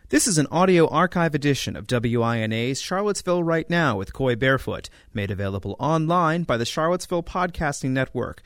This is an audio archive edition of WINA's Charlottesville Right Now with Coy Barefoot, made available online by the Charlottesville Podcasting Network,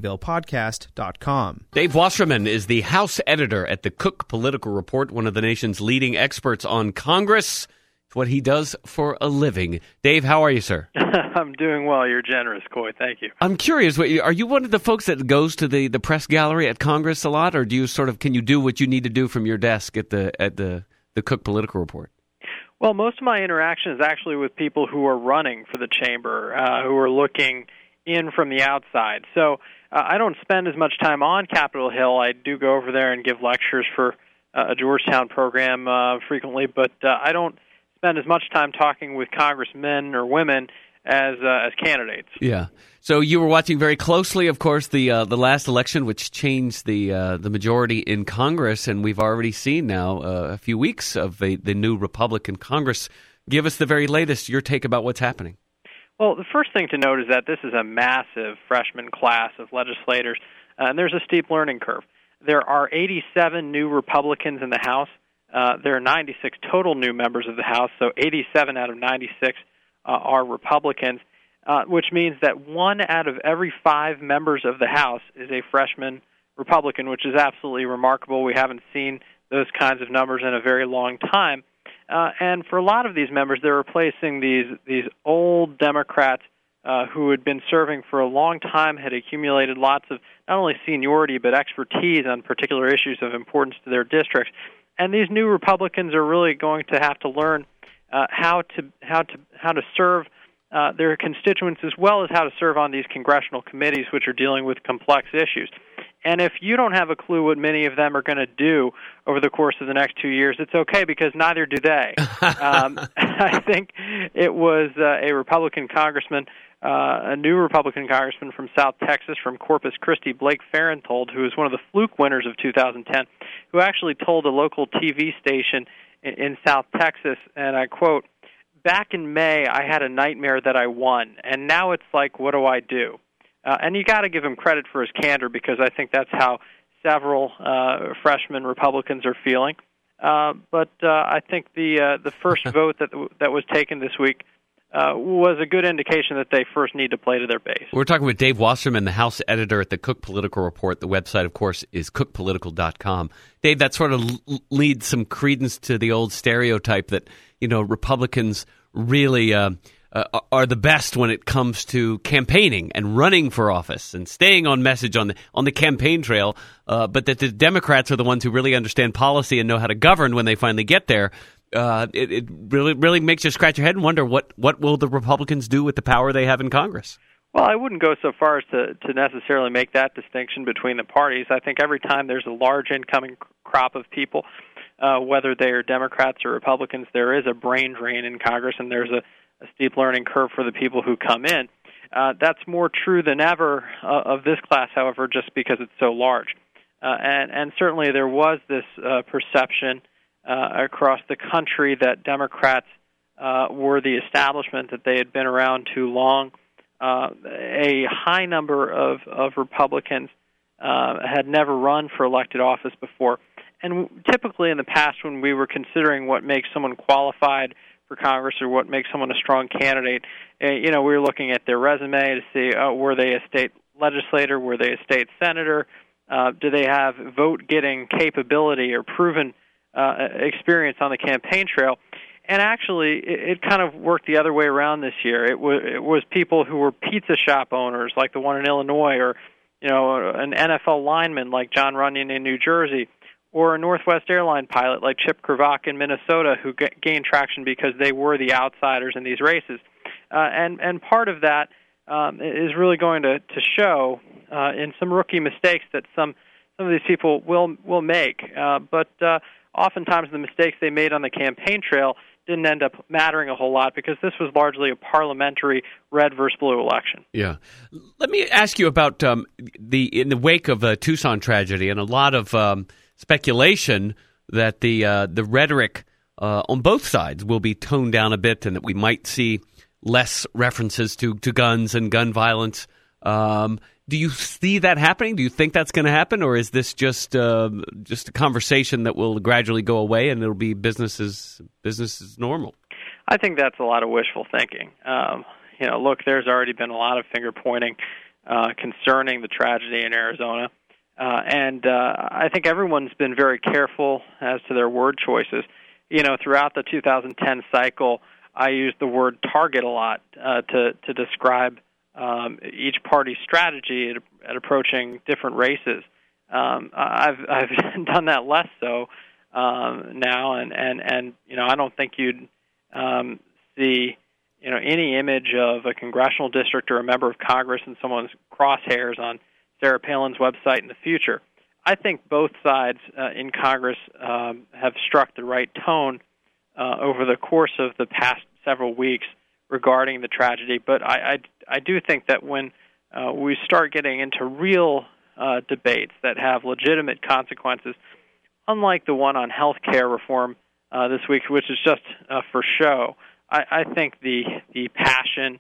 cvillePodcast.com. Dave Wasserman is the House editor at the Cook Political Report, one of the nation's leading experts on Congress. It's what he does for a living. Dave, how are you, sir? I'm doing well. You're generous, Coy. Thank you. I'm curious, are you one of the folks that goes to the press gallery at Congress a lot, or do you can you do what you need to do from your desk at the Cook Political Report? Well, most of my interaction is actually with people who are running for the chamber, who are looking in from the outside. So I don't spend as much time on Capitol Hill. I do go over there and give lectures for a Georgetown program frequently, but I don't spend as much time talking with congressmen or women as candidates. Yeah. So you were watching very closely, of course, the last election, which changed the majority in Congress, and we've already seen now a few weeks of the new Republican Congress. Give us the very latest, your take about what's happening. Well, the first thing to note is that this is a massive freshman class of legislators, and there's a steep learning curve. There are 87 new Republicans in the House. There are 96 total new members of the House, so 87 out of 96 are Republicans, which means that 1 out of every 5 members of the House is a freshman Republican, which is absolutely remarkable. We haven't seen those kinds of numbers in a very long time. And for a lot of these members, they're replacing these old Democrats who had been serving for a long time, had accumulated lots of not only seniority but expertise on particular issues of importance to their districts. And these new Republicans are really going to have to learn how to serve their constituents, as well as how to serve on these congressional committees, which are dealing with complex issues. And if you don't have a clue what many of them are going to do over the course of the next 2 years, it's okay, because neither do they. I think it was a Republican congressman, a new Republican congressman from South Texas, from Corpus Christi, Blake Farenthold, who was one of the fluke winners of 2010, who actually told a local TV station in South Texas, and I quote, "Back in May, I had a nightmare that I won, and now it's like, what do I do?" And you got to give him credit for his candor, because I think that's how several freshman Republicans are feeling. But I think the first vote that was taken this week was a good indication that they first need to play to their base. We're talking with Dave Wasserman, the House editor at the Cook Political Report. The website, of course, is cookpolitical.com. Dave, that sort of leads some credence to the old stereotype that, Republicans really are the best when it comes to campaigning and running for office and staying on message on the campaign trail, but that the Democrats are the ones who really understand policy and know how to govern when they finally get there. It really makes you scratch your head and wonder what will the Republicans do with the power they have in Congress? Well, I wouldn't go so far as to necessarily make that distinction between the parties. I think every time there's a large incoming crop of people, whether they are Democrats or Republicans, there is a brain drain in Congress, and there's a steep learning curve for the people who come in. That's more true than ever of this class, however, just because it's so large. And certainly there was this perception across the country that Democrats were the establishment, that they had been around too long. A high number of Republicans had never run for elected office before. And typically in the past, when we were considering what makes someone qualified for Congress or what makes someone a strong candidate, we were looking at their resume to see, were they a state legislator, were they a state senator, do they have vote-getting capability or proven experience on the campaign trail. And actually, it kind of worked the other way around this year. It was people who were pizza shop owners, like the one in Illinois, or an NFL lineman like John Runyon in New Jersey, or a Northwest airline pilot like Chip Krivak in Minnesota, who gained traction because they were the outsiders in these races. And part of that is really going to show in some rookie mistakes that some of these people will make. But oftentimes the mistakes they made on the campaign trail didn't end up mattering a whole lot, because this was largely a parliamentary red versus blue election. Yeah. Let me ask you about in the wake of the Tucson tragedy and a lot of speculation that the rhetoric on both sides will be toned down a bit, and that we might see less references to guns and gun violence. Do you see that happening? Do you think that's going to happen, or is this just a conversation that will gradually go away and it'll be business as normal? I think that's a lot of wishful thinking. Look, there's already been a lot of finger pointing concerning the tragedy in Arizona, and I think everyone's been very careful as to their word choices. Throughout the 2010 cycle, I used the word target a lot to describe each party's strategy at approaching different races. I've done that less so now, and I don't think you'd see any image of a congressional district or a member of Congress in someone's crosshairs on Sarah Palin's website in the future. I think both sides in Congress have struck the right tone over the course of the past several weeks regarding the tragedy. But I do think that when we start getting into real debates that have legitimate consequences, unlike the one on health care reform this week, which is just for show, I think the passion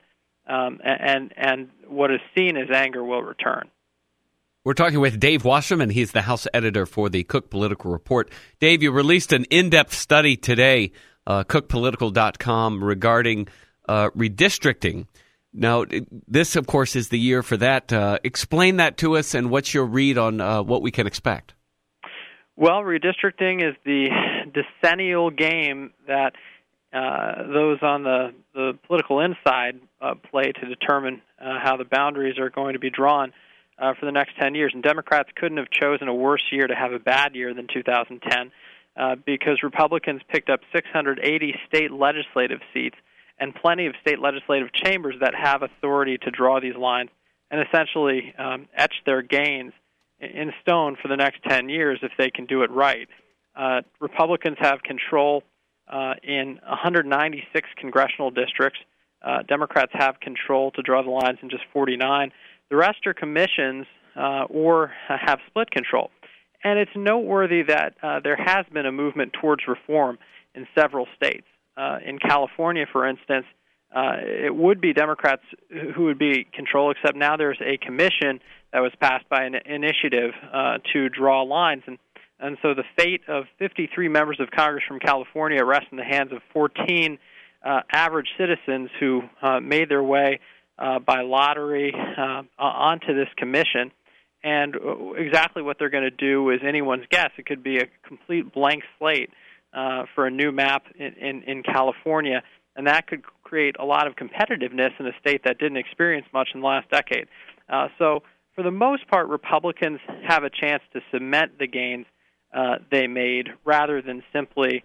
and what is seen as anger will return. We're talking with Dave Wasserman. He's the House editor for the Cook Political Report. Dave, you released an in-depth study today, cookpolitical.com, regarding redistricting. Now, this, of course, is the year for that. Explain that to us, and what's your read on what we can expect? Well, redistricting is the decennial game that those on the political inside play to determine how the boundaries are going to be drawn for the next 10 years. And Democrats couldn't have chosen a worse year to have a bad year than 2010 because Republicans picked up 680 state legislative seats and plenty of state legislative chambers that have authority to draw these lines and essentially etch their gains in stone for the next 10 years if they can do it right. Republicans have control in 196 congressional districts. Democrats have control to draw the lines in just 49. The rest are commissions or have split control. And it's noteworthy that there has been a movement towards reform in several states. In California, for instance, it would be Democrats who would be control, except now there's a commission that was passed by an initiative to draw lines. And so the fate of 53 members of Congress from California rests in the hands of 14 average citizens who made their way by lottery onto this commission. And exactly what they're going to do is anyone's guess. It could be a complete blank slate for a new map in California, and that could create a lot of competitiveness in a state that didn't experience much in the last decade. So for the most part, Republicans have a chance to cement the gains they made rather than simply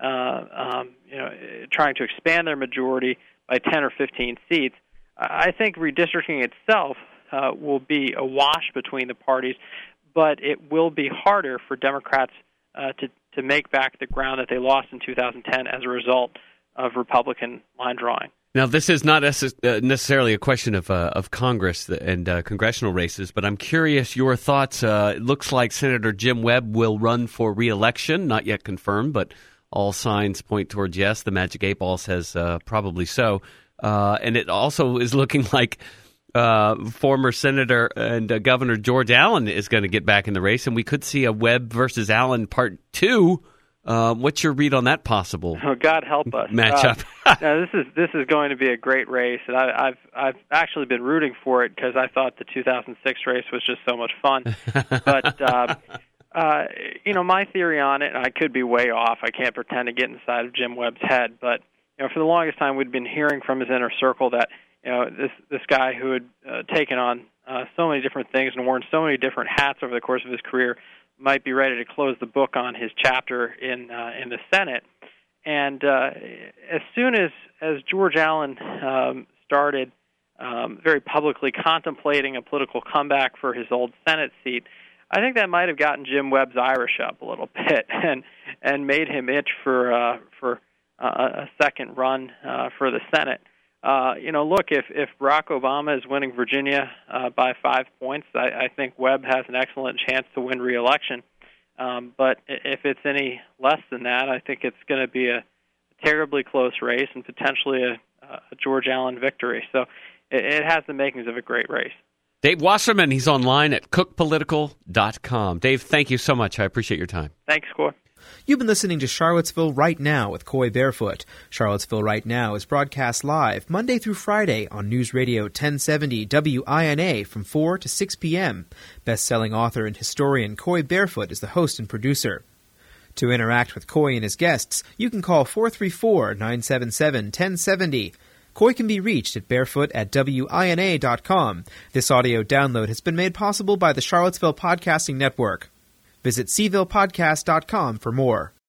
trying to expand their majority by 10 or 15 seats. I think redistricting itself will be a wash between the parties, but it will be harder for Democrats to make back the ground that they lost in 2010 as a result of Republican line drawing. Now, this is not necessarily a question of Congress and congressional races, but I'm curious your thoughts. It looks like Senator Jim Webb will run for re-election, not yet confirmed, but all signs point towards yes. The Magic 8 Ball says probably so. And it also is looking like former Senator and Governor George Allen is going to get back in the race, and we could see a Webb versus Allen Part 2. What's your read on that possible? Oh, God help us! Matchup. Now, this is going to be a great race, and I've actually been rooting for it because I thought the 2006 race was just so much fun. But my theory on it, and I could be way off. I can't pretend to get inside of Jim Webb's head, but for the longest time, we'd been hearing from his inner circle that this guy who had taken on so many different things and worn so many different hats over the course of his career might be ready to close the book on his chapter in the Senate. And as soon as George Allen started very publicly contemplating a political comeback for his old Senate seat, I think that might have gotten Jim Webb's Irish up a little bit and made him itch for a second run for the Senate. Look, if Barack Obama is winning Virginia by 5 points, I think Webb has an excellent chance to win re-election. But if it's any less than that, I think it's going to be a terribly close race and potentially a George Allen victory. So it has the makings of a great race. Dave Wasserman, he's online at cookpolitical.com. Dave, thank you so much. I appreciate your time. Thanks, Coy. You've been listening to Charlottesville Right Now with Coy Barefoot. Charlottesville Right Now is broadcast live Monday through Friday on News Radio 1070 WINA from 4 to 6 p.m. Best-selling author and historian Coy Barefoot is the host and producer. To interact with Coy and his guests, you can call 434-977-1070. Coy can be reached at barefoot@wina.com. This audio download has been made possible by the Charlottesville Podcasting Network. Visit cvillepodcast.com for more.